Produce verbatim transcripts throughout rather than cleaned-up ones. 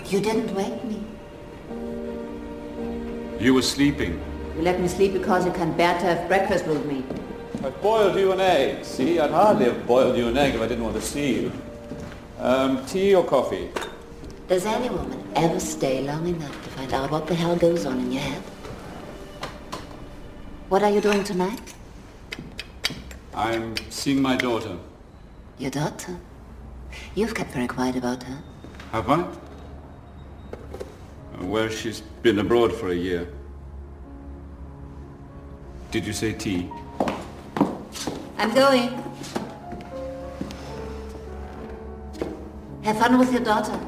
You didn't wake me. You were sleeping. You let me sleep because you can't bear to have breakfast with me. I've boiled you an egg. See, I'd hardly have boiled you an egg if I didn't want to see you. Um, tea or coffee? Does any woman ever stay long enough to find out what the hell goes on in your head? What are you doing tonight? I'm seeing my daughter. Your daughter? You've kept very quiet about her. Have I? Well, she's been abroad for a year. Did you say tea? I'm going. Have fun with your daughter.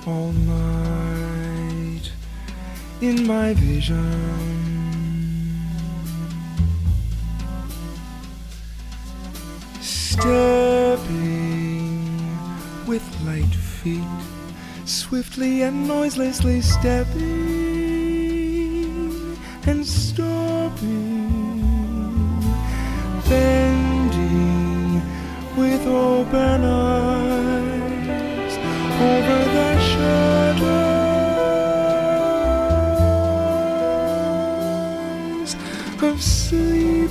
all night in my vision. Stepping with light feet, swiftly and noiselessly stepping and stopping, bending with open eyes over the shadows of sleep.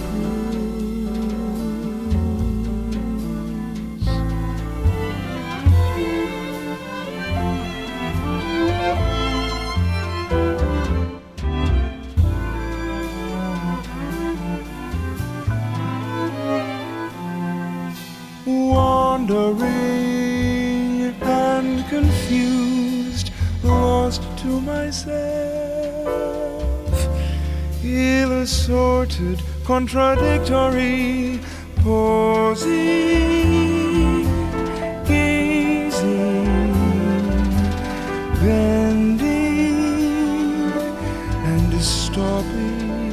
Wandering and confused, lost to myself, ill-assorted, contradictory, posing, gazing, bending, and stopping.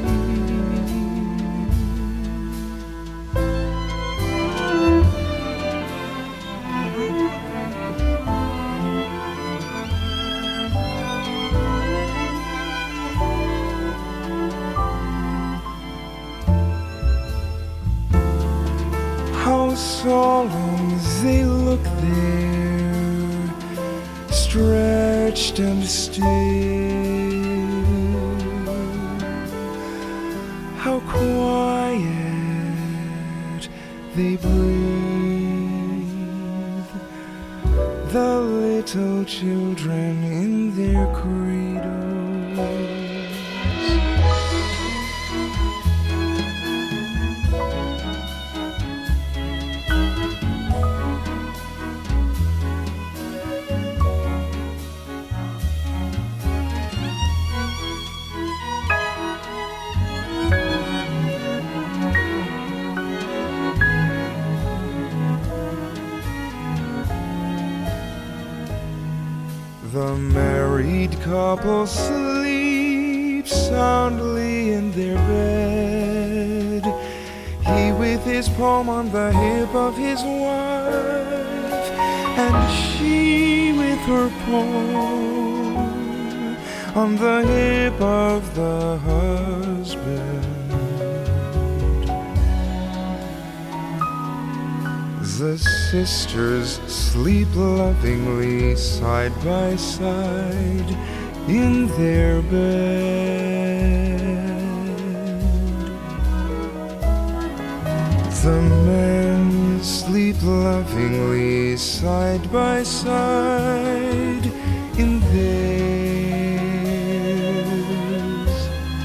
How solemn they look there, stretched and still. How quiet they breathe, the little children in their cradles. The married couple sleep soundly in their bed, he with his palm on the hip of his wife, and she with her palm on the hip of the husband. The sisters sleep lovingly side by side in their bed. The men sleep lovingly side by side in theirs,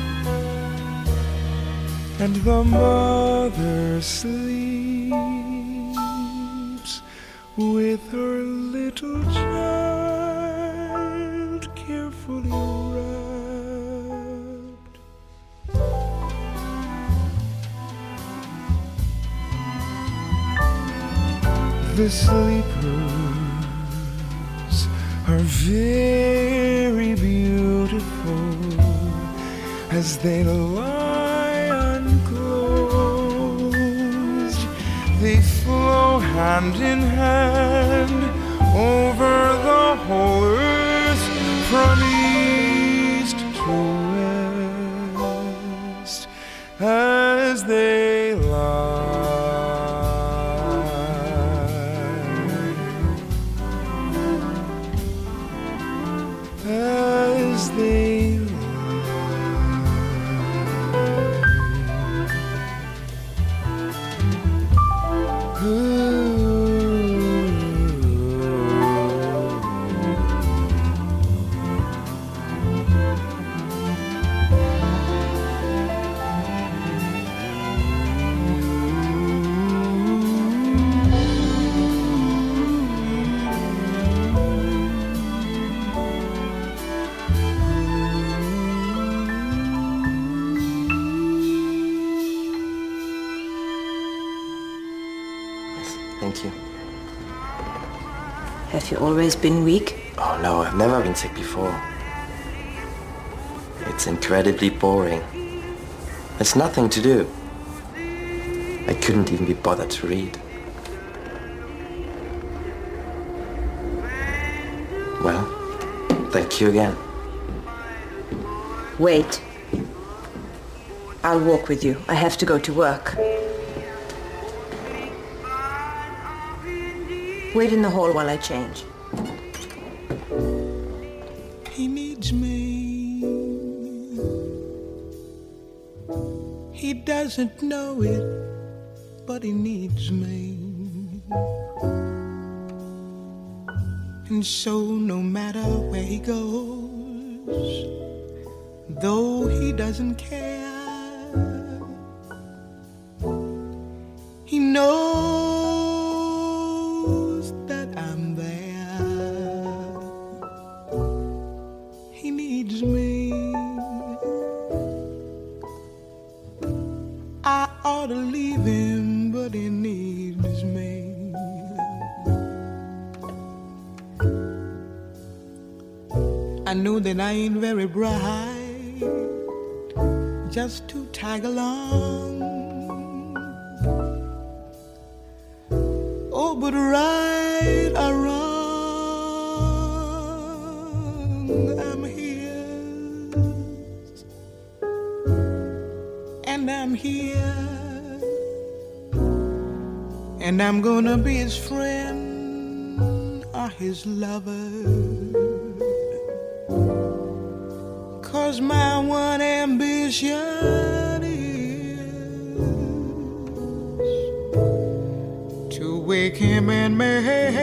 and the mother sleeps with her little child carefully wrapped. The sleepers are very beautiful as they lie unclosed. They flow hand in hand over the whole earth from east to west as they lie, as they lie. Thank you. Have you always been weak? Oh no, I've never been sick before. It's incredibly boring. There's nothing to do. I couldn't even be bothered to read. Well, thank you again. Wait. I'll walk with you. I have to go to work. Wait in the hall while I change. He needs me. He doesn't know it, but he needs me. And so no matter where he goes, though he doesn't care, he knows that I'm there. He needs me. I ought to leave him, but he needs me. I know that I ain't very bright, just to tag along. Oh, but right or wrong, I'm his, and I'm here, and I'm gonna be his friend or his lover. 'Cause my one ambition is to wake him and make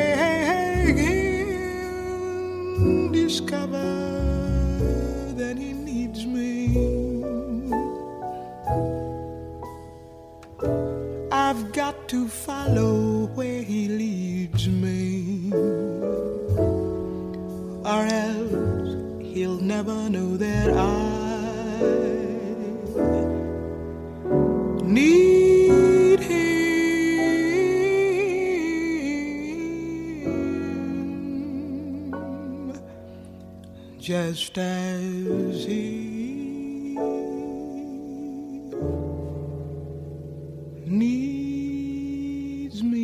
him discover that he needs me. I've got to follow where he leads me, or else he'll never know that I need him just as he needs me.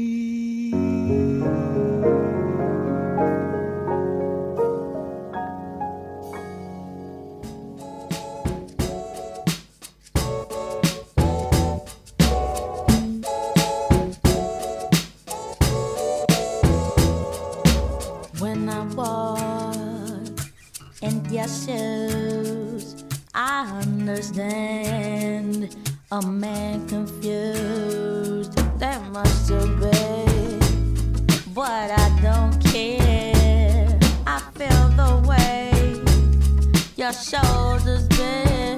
Shoes, I understand a man confused. There must have been, but I don't care. I feel the way your shoulders bend.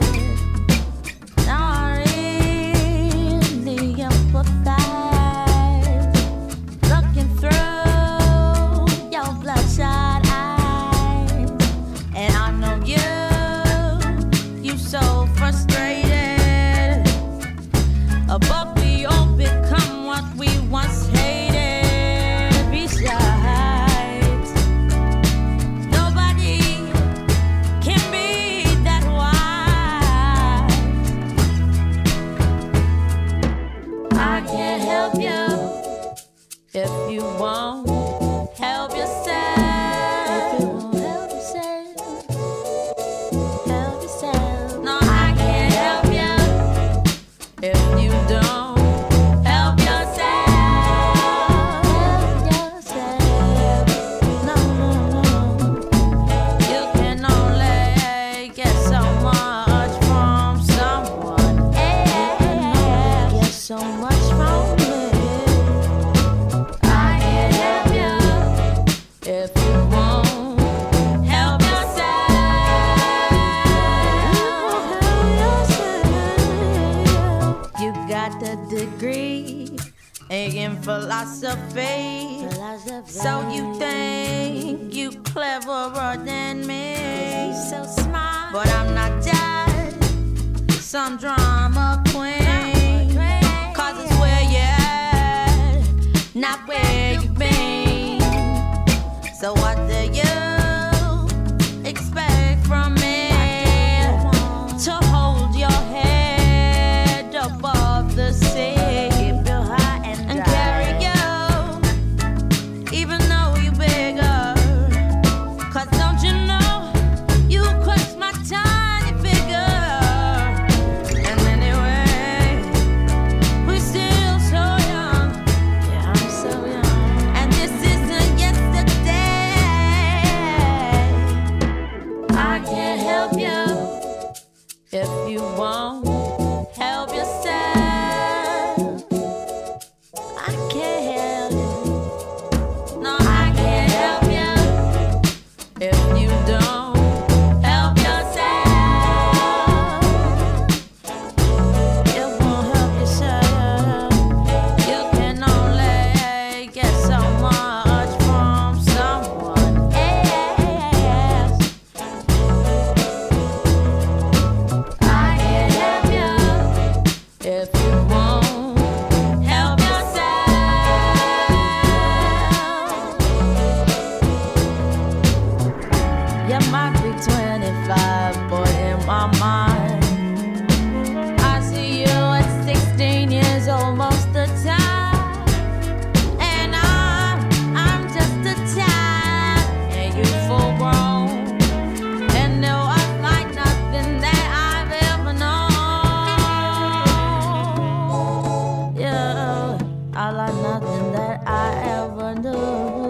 I really empathize, looking through your bloodshot eyes, and I know you, you so frustrated. But we all become what we once hated. Besides, nobody can be that wise. I can't help you if you won't help yourself. If you won't help yourself, help yourself. No, I can't help you if you don't help yourself. Help yourself. No, no, no. You can only get so much from someone. You can only get so much from me. I can't help you if you won't help yourself. You got the degree in philosophy, so you think you cleverer than me. So smart, but I'm not just some drama queen. Cause it's where you're at, not where you've been. So what do you there might be twenty-five, boy, in my mind. I see you at sixteen years old most of the time, and I'm, I'm just a child, and you full grown, and there was like nothing that I've ever known. Yeah, I like nothing that I ever knew.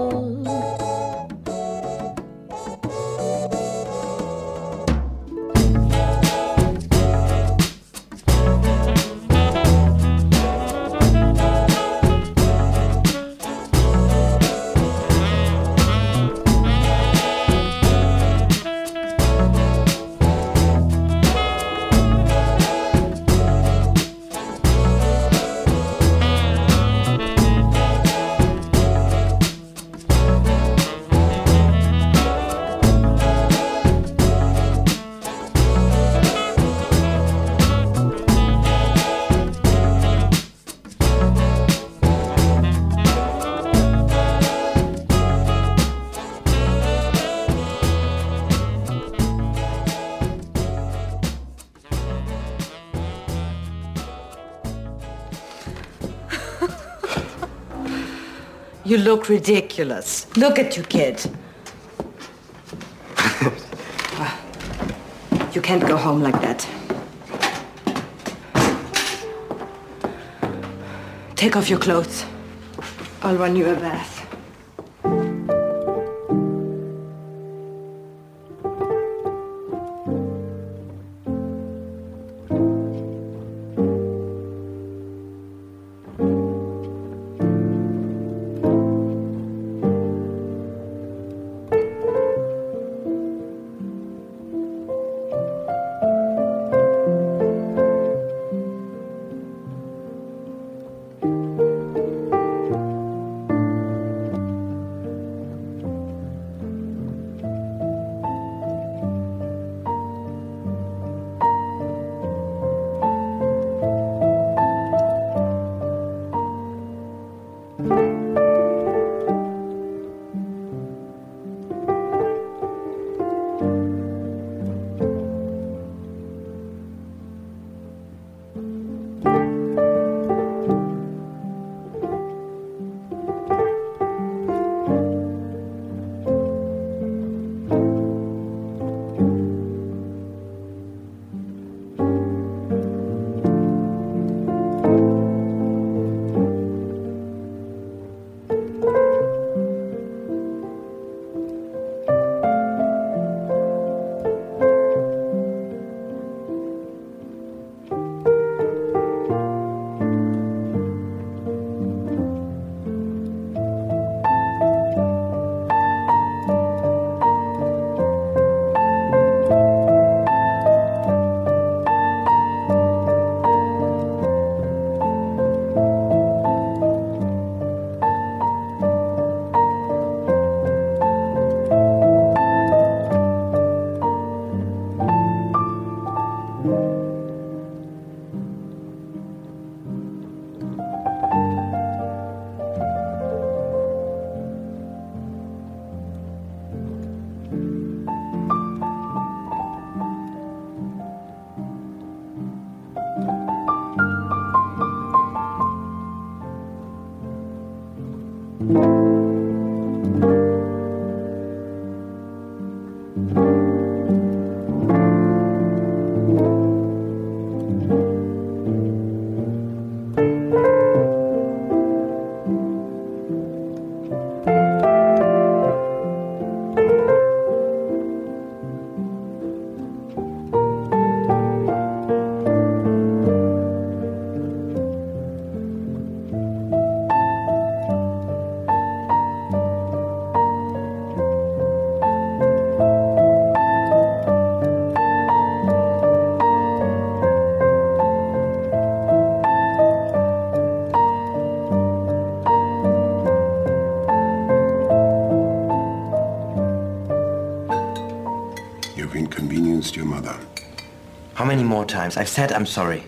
You look ridiculous. Look at you, kid. You can't go home like that. Take off your clothes. I'll run you a bath. Your mother. How many more times? I've said I'm sorry.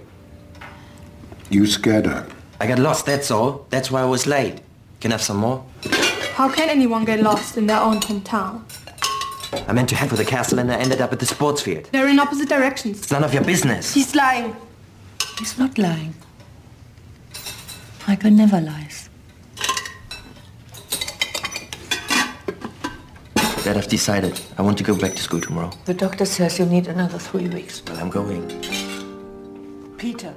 You scared her. I got lost, that's all. That's why I was late. Can I have some more? How can anyone get lost in their own hometown? I meant to head for the castle and I ended up at the sports field. They're in opposite directions. It's none of your business. He's lying. He's not lying. Michael never lies. Dad, I've decided. I want to go back to school tomorrow. The doctor says you need another three weeks. Well, I'm going. Peter.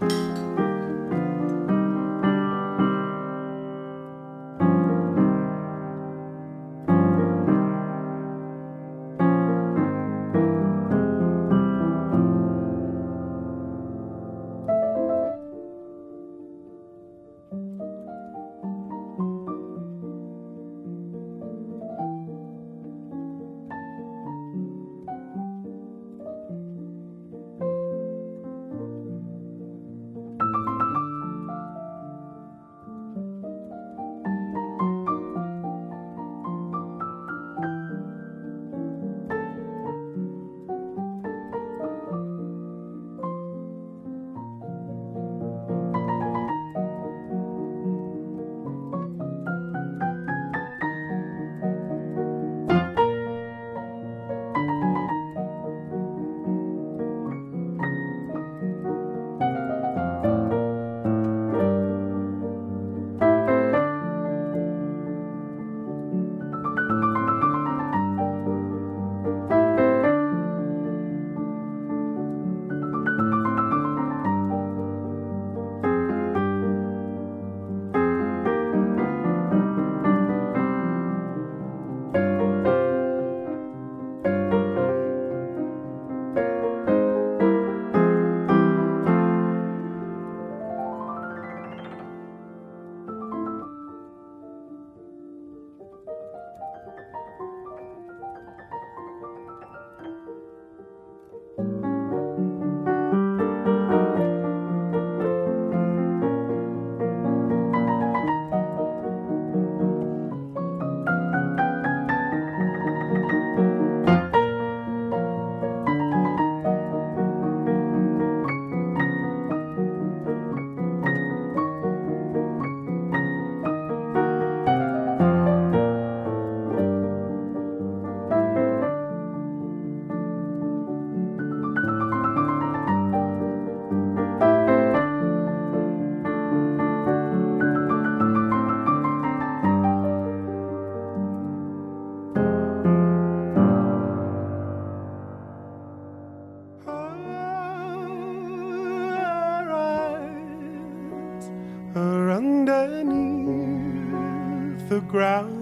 The ground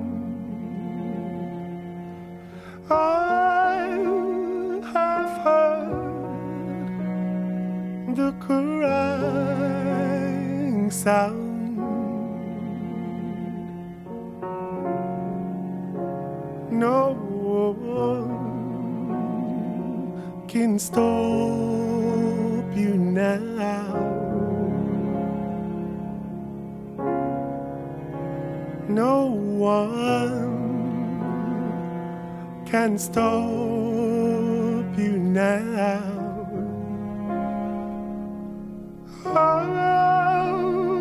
I have heard the crying sound. No one can stop you now. No one can stop you now. Our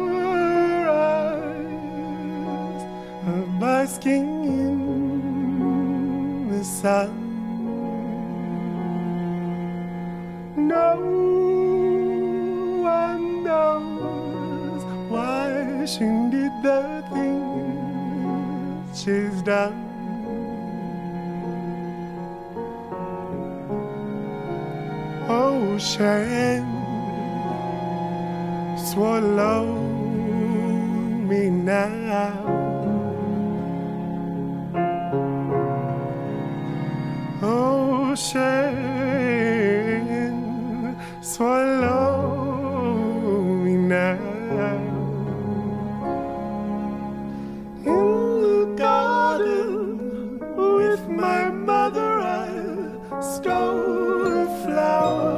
eyes are basking in the sun. No one knows why she did the thing she's done. Ocean, swallow me now. Ocean, swallow me now. With my mother I stole a flower.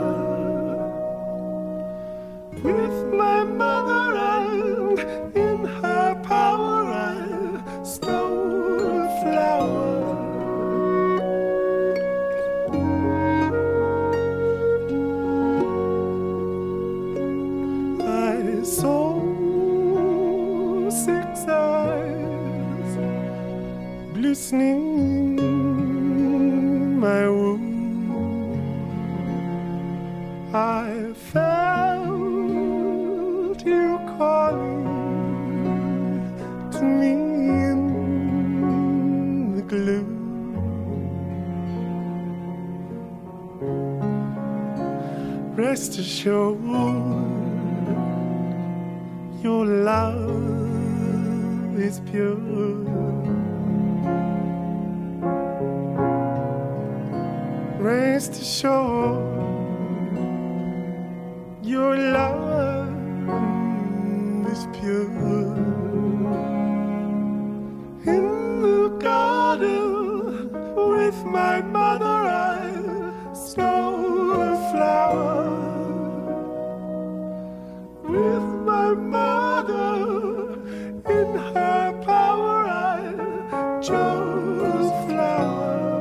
With my mother and in her power I stole a flower. my womb. I felt you calling to me in the gloom. Rest assured, your love is pure. Rest assured, your love is pure. In the garden with my mother I stole a flower. With my mother in her power I chose flower.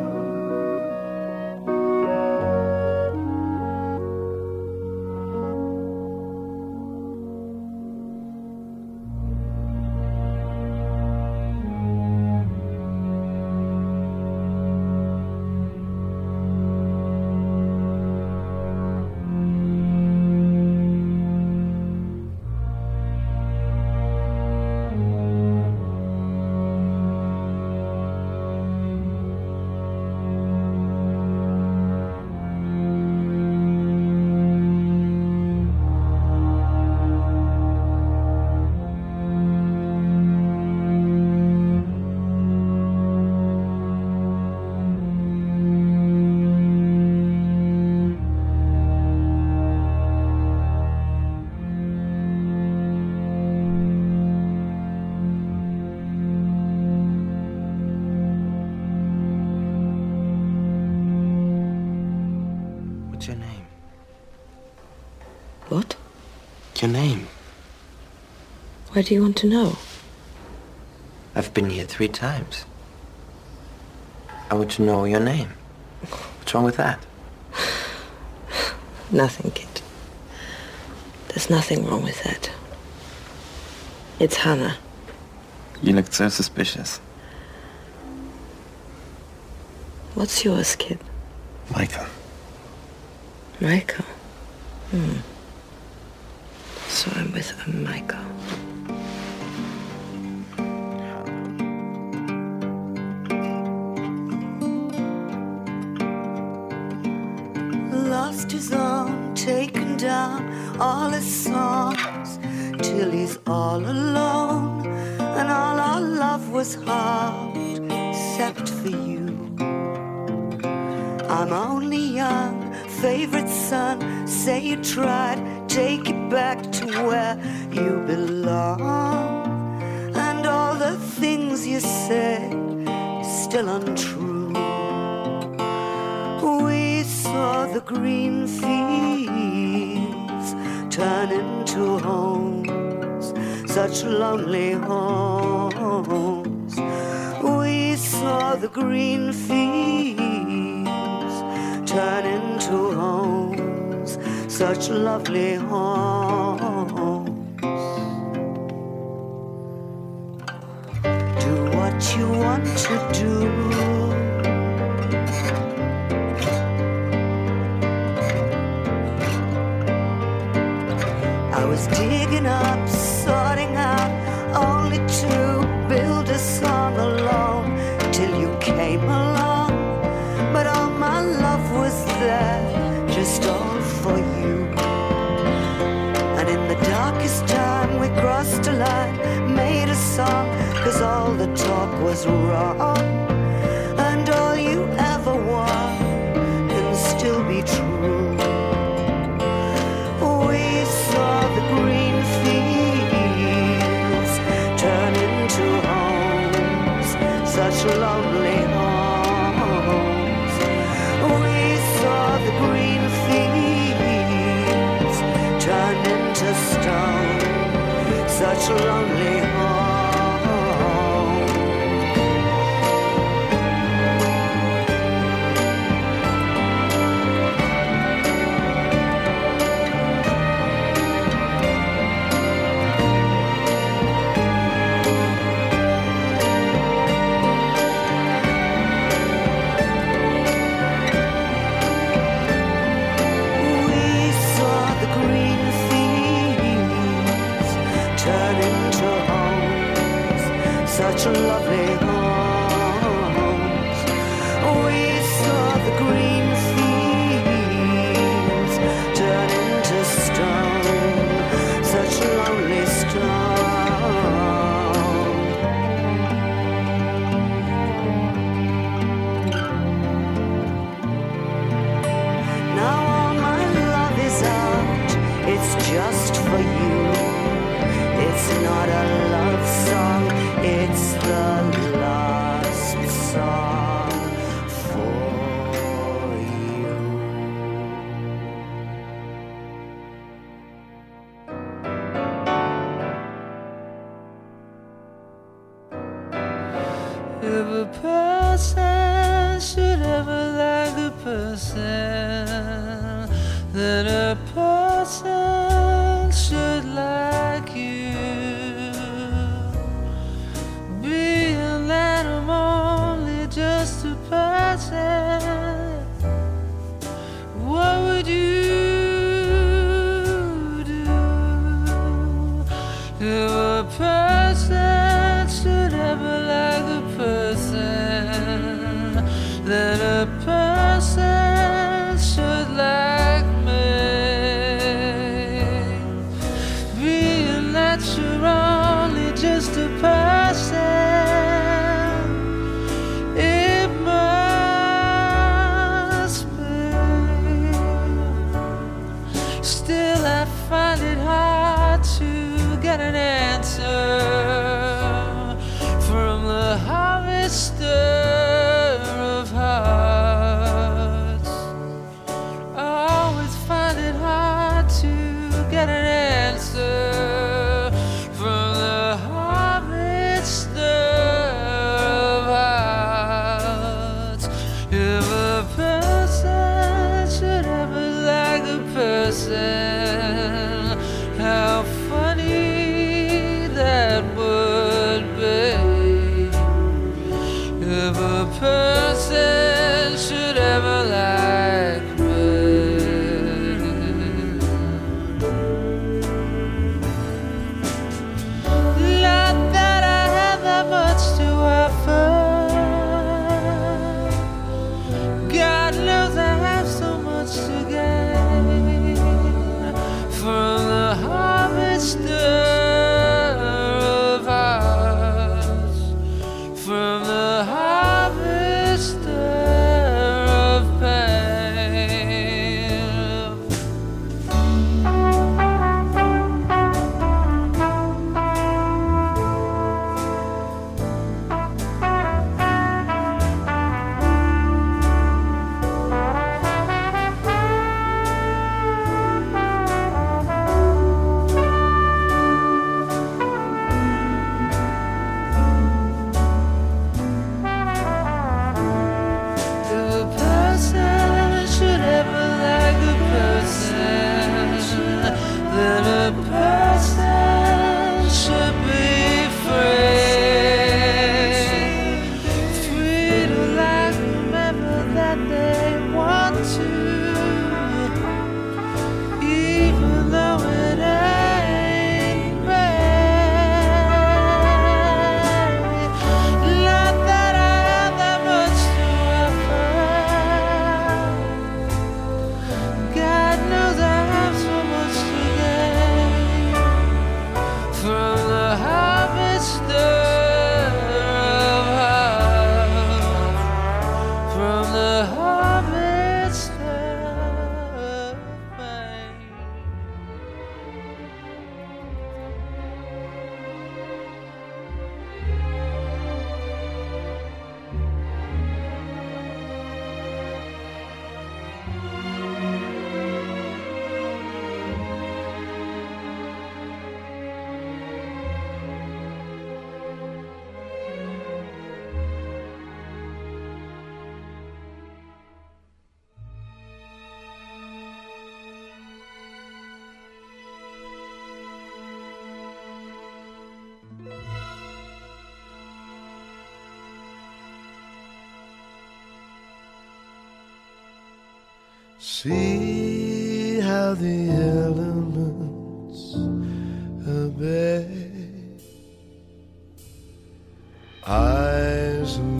What's your name? What? Your name. Why do you want to know? I've been here three times. I want to know your name. What's wrong with that? Nothing, kid. There's nothing wrong with that. It's Hannah. You looked so suspicious. What's yours, kid? Michael. Michael? Hmm. So I'm with a Michael. Lost his own, taken down all his songs, till he's all alone, and all our love was hard, except for you. I'm only young, favorite son, say you tried, take it back to where you belong. And all the things you said, still untrue. We saw the green fields turn into homes, such lonely homes. We saw the green fields turn into homes, such lovely homes. Do what you want to do. I was digging up, sorting out, only to build a song alone, till you came along. But all my love was there, just all for you. And in the darkest time we crossed a line, made a song, cause all the talk was wrong. And all you ever want can still be true. We saw the green fields turn into homes, such lonely homes. We saw the green fields turn into stone, such lonely homes. just for you. It's not a love song, it's the last song for you. If a person should ever like a person, then a person should like you. Being that I'm only just a person, what would you do? If a person should ever like a person, then a person should like me. Being that you're only just a person, it must be. Still I find it hard to get an answer from the harvester of hearts. I always find it hard to get an answer from the harvester of hearts. If a person should ever like a person, how funny that would be. If a person should ever like me. Not that I have that much to offer. God knows I have so much to gain from the harvester of hearts, from the harvester of pain. If a person should ever like a person, then a person should be free. Free to like whomever that they want to, even though it ain't right. Not that I have that much to offer. God knows I have so much to gain from the harvester of hearts, from the harvester of pain. See how the elements obey. Eyes of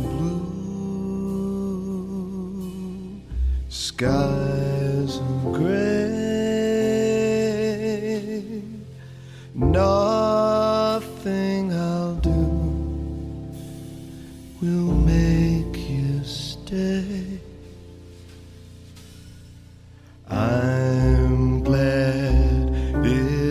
blue, skies of gray. Nothing I'll do will make you stay. I'm glad it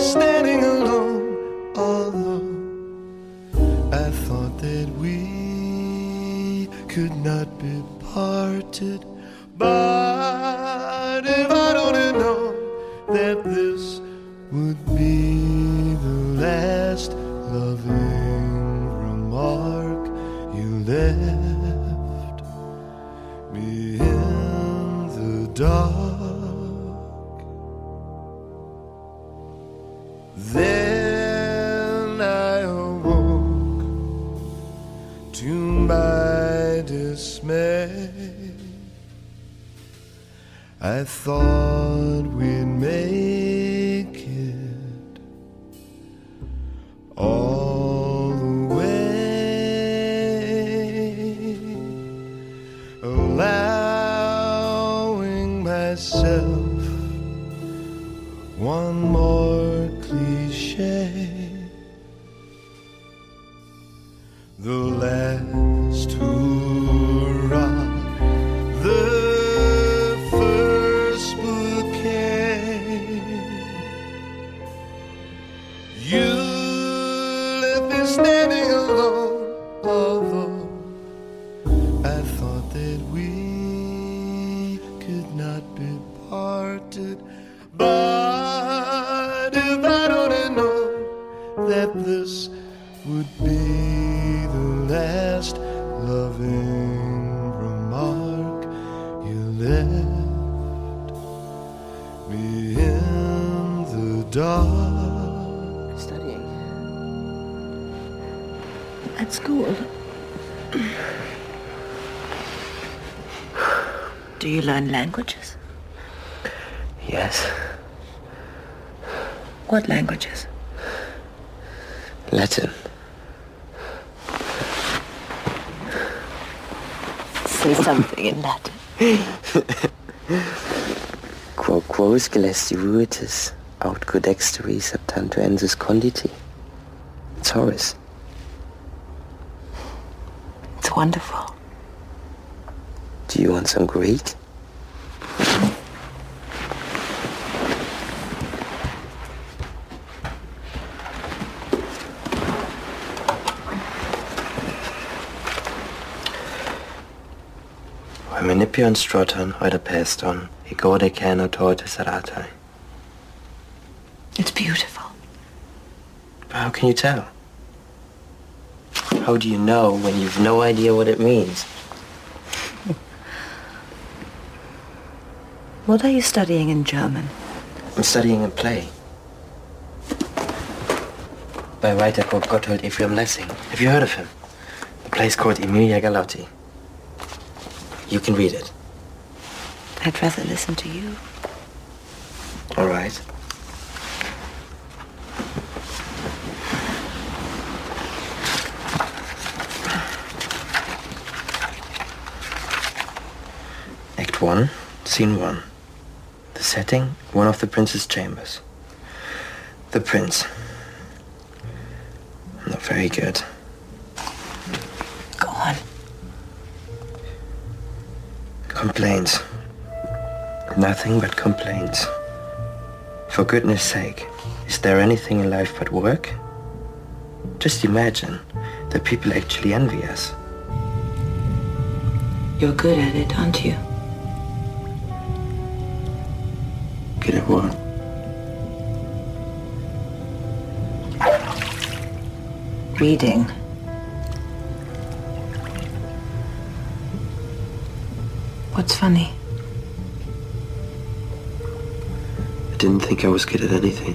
standing alone, although I thought that we could not be parted. But if I'd only known that this would be the last loving remark you left me in the dark, then I awoke to my dismay. I thought we'd make it all the way, allowing myself one more cliche, the last hurrah, the you left me standing alone, although I thought that we could not be parted. But if I'd only known that this would be the last loving remark you left me in the dark. At school, do you learn languages? Yes. What languages? Latin. Say something in Latin. Quo quos gelestivuitis aut codexteri septantuensis conditi. It's Horace. It's wonderful. Do you want some Greek? Menipion stroton oida peston, igode cano torte seratai. It's beautiful. But how can you tell? How do you know when you've no idea what it means? What are you studying in German? I'm studying a play by a writer called Gotthold Ephraim Lessing. Have you heard of him? The play's called Emilia Galotti. You can read it. I'd rather listen to you. All right. Act one, scene one. The setting, one of the prince's chambers. The prince. Not very good. Go on. Complaints. Nothing but complaints. For goodness sake, is there anything in life but work? Just imagine that people actually envy us. You're good at it, aren't you? Good at what? Reading. What's funny? I didn't think I was good at anything.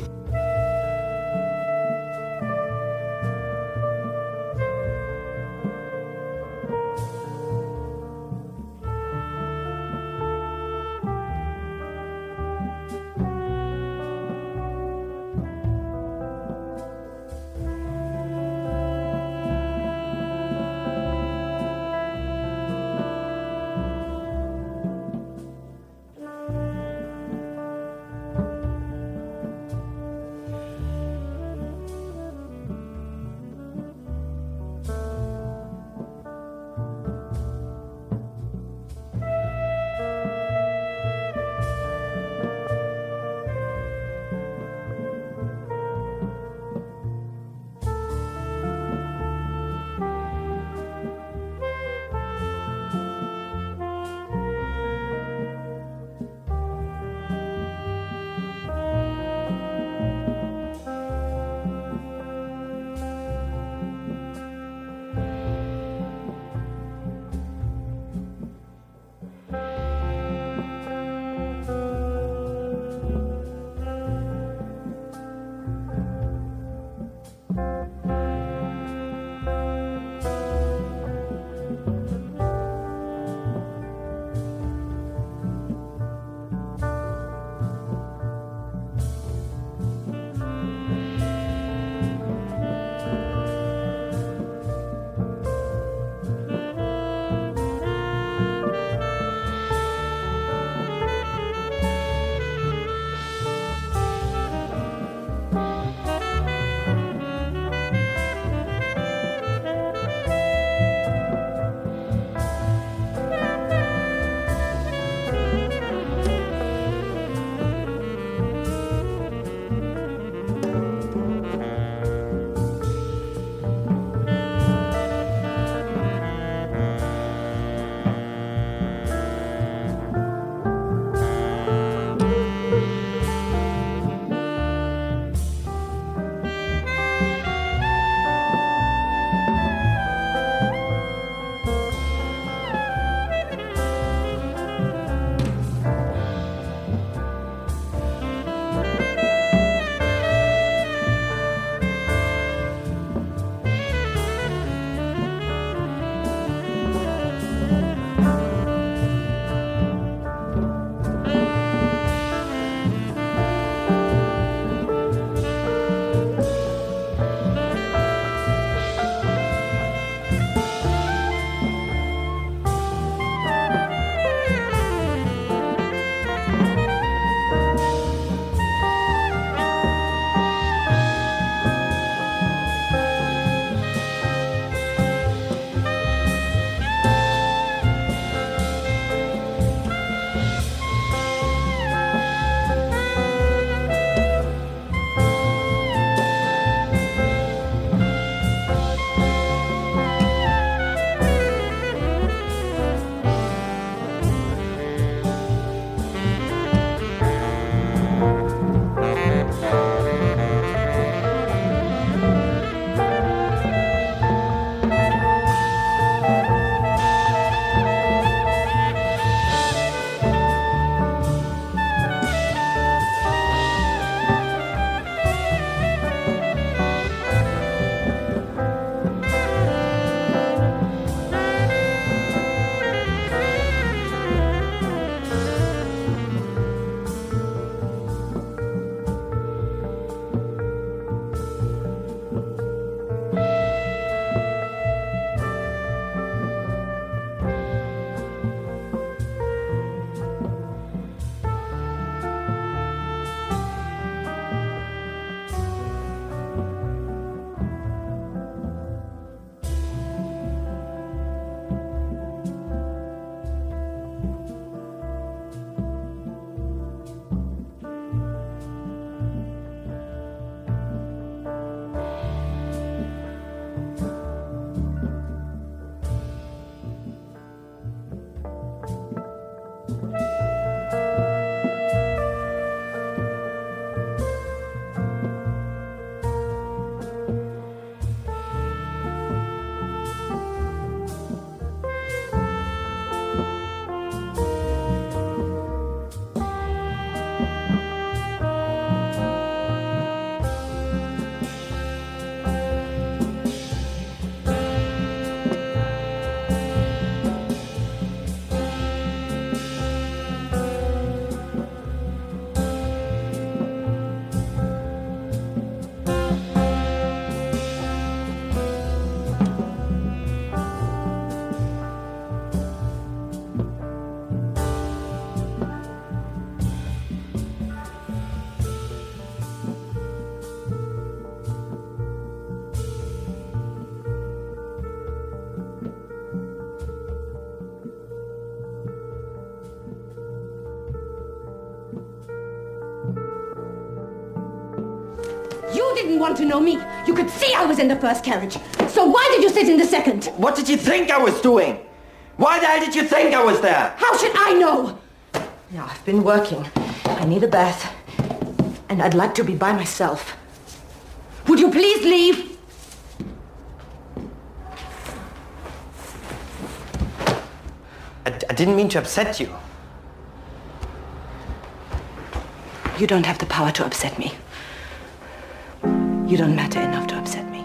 didn't want to know me. You could see I was in the first carriage. So why did you sit in the second? What did you think I was doing? Why the hell did you think I was there? How should I know? Now, I've been working. I need a bath. And I'd like to be by myself. Would you please leave? I, I didn't mean to upset you. You don't have the power to upset me. You don't matter enough to upset me.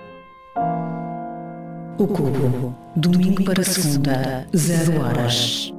O Cubo, domingo para segunda, zero horas.